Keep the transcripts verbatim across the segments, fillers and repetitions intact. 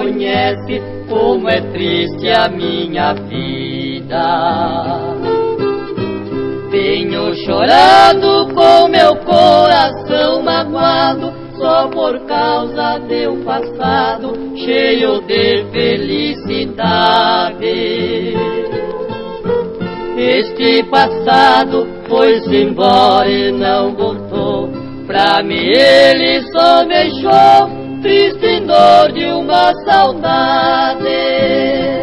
conhece como é triste a minha vida. Venho chorando com meu coração magoado, só por causa de um passado cheio de felicidade. Este passado foi-se embora e não voltou, pra mim ele só deixou triste dor de uma saudade.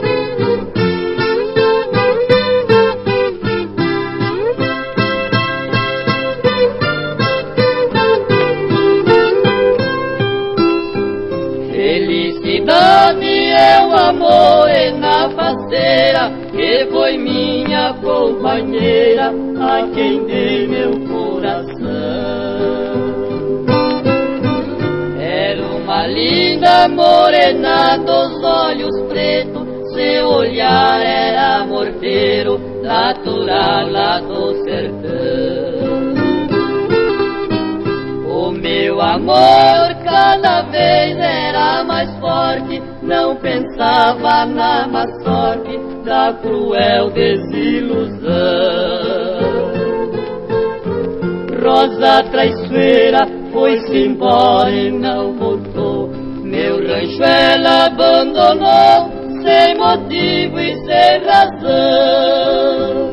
Felicidade é o amor e na faceira, que foi minha companheira, a quem dei meu coração. Era uma linda morena dos olhos pretos, seu olhar era morteiro, natural lá do sertão. O meu amor cada vez era mais forte, não pensava na má sorte da cruel desilusão. Rosa traiçoeira foi-se embora e não voltou, meu rancho ela abandonou, sem motivo e sem razão.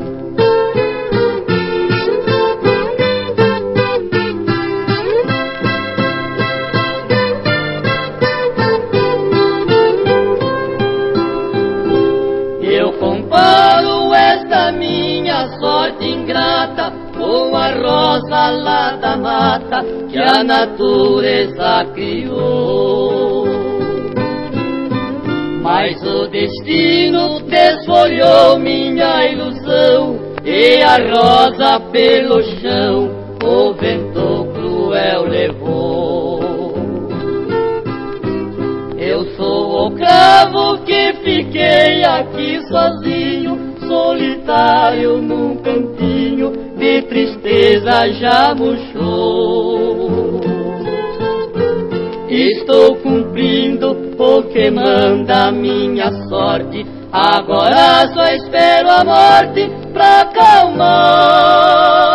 Comparo esta minha sorte ingrata com a rosa lá da mata que a natureza criou. Mas o destino desfolhou minha ilusão e a rosa pelo chão o vento cruel levou. Eu sou o cravo que fiquei aqui sozinho, solitário num cantinho, de tristeza já murchou. Estou cumprindo o que manda a minha sorte, agora só espero a morte pra acalmar